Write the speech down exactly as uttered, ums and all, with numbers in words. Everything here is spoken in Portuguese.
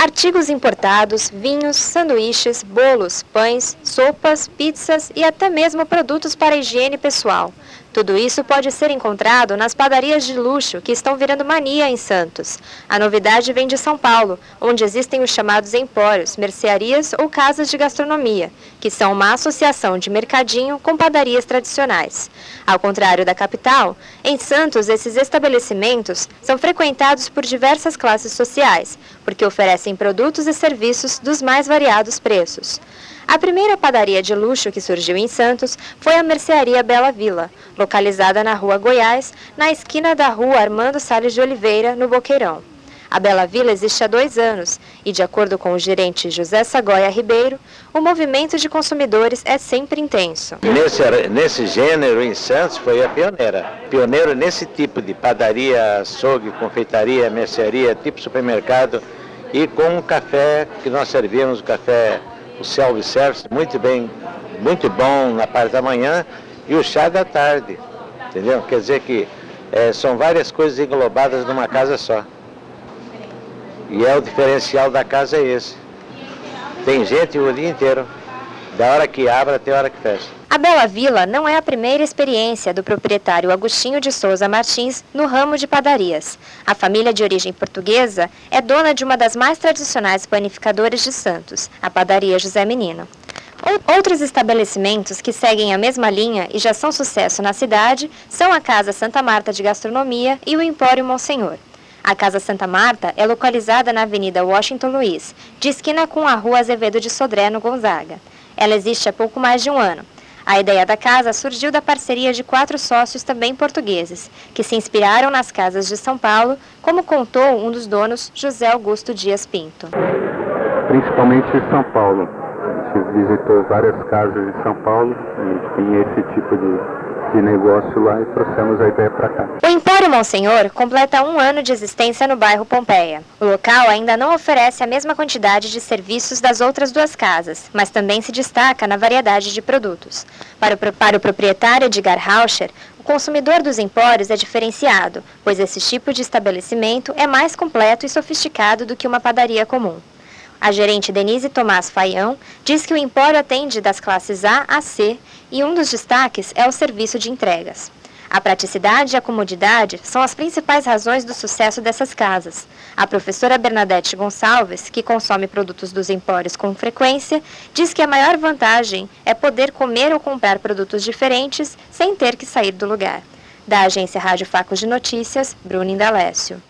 artigos importados, vinhos, sanduíches, bolos, pães, sopas, pizzas e até mesmo produtos para higiene pessoal. Tudo isso pode ser encontrado nas padarias de luxo que estão virando mania em Santos. A novidade vem de São Paulo, onde existem os chamados empórios, mercearias ou casas de gastronomia, que são uma associação de mercadinho com padarias tradicionais. Ao contrário da capital, em Santos esses estabelecimentos são frequentados por diversas classes sociais, porque oferecem produtos e serviços dos mais variados preços. A primeira padaria de luxo que surgiu em Santos foi a Mercearia Bela Vila, localizada na Rua Goiás, na esquina da Rua Armando Salles de Oliveira, no Boqueirão. A Bela Vila existe há dois anos e, de acordo com o gerente José Sagoia Ribeiro, o movimento de consumidores é sempre intenso. Nesse, nesse gênero, em Santos, foi a pioneira. Pioneiro nesse tipo de padaria, açougue, confeitaria, mercearia, tipo supermercado, e com o café que nós servíamos, o café, o self-service, muito bem, muito bom na parte da manhã, e o chá da tarde, entendeu? Quer dizer que é, são várias coisas englobadas numa casa só. E é o diferencial da casa é esse. Tem gente o dia inteiro, da hora que abre até a hora que fecha. A Bela Vila não é a primeira experiência do proprietário Agostinho de Souza Martins no ramo de padarias. A família de origem portuguesa é dona de uma das mais tradicionais panificadoras de Santos, a padaria José Menino. Outros estabelecimentos que seguem a mesma linha e já são sucesso na cidade são a Casa Santa Marta de Gastronomia e o Empório Monsenhor. A Casa Santa Marta é localizada na Avenida Washington Luiz, de esquina com a Rua Azevedo de Sodré, no Gonzaga. Ela existe há pouco mais de um ano. A ideia da casa surgiu da parceria de quatro sócios também portugueses, que se inspiraram nas casas de São Paulo, como contou um dos donos, José Augusto Dias Pinto. Principalmente em São Paulo. A gente visitou várias casas de São Paulo e tinha esse tipo de, de negócio lá e trouxemos a ideia para cá. O Empório Monsenhor completa um ano de existência no bairro Pompeia. O local ainda não oferece a mesma quantidade de serviços das outras duas casas, mas também se destaca na variedade de produtos. Para o, para o proprietário Edgar Rauscher, o consumidor dos empórios é diferenciado, pois esse tipo de estabelecimento é mais completo e sofisticado do que uma padaria comum. A gerente Denise Tomás Faião diz que o empório atende das classes A a C e um dos destaques é o serviço de entregas. A praticidade e a comodidade são as principais razões do sucesso dessas casas. A professora Bernadette Gonçalves, que consome produtos dos empórios com frequência, diz que a maior vantagem é poder comer ou comprar produtos diferentes sem ter que sair do lugar. Da agência Rádio Facos de Notícias, Bruna Indalécio.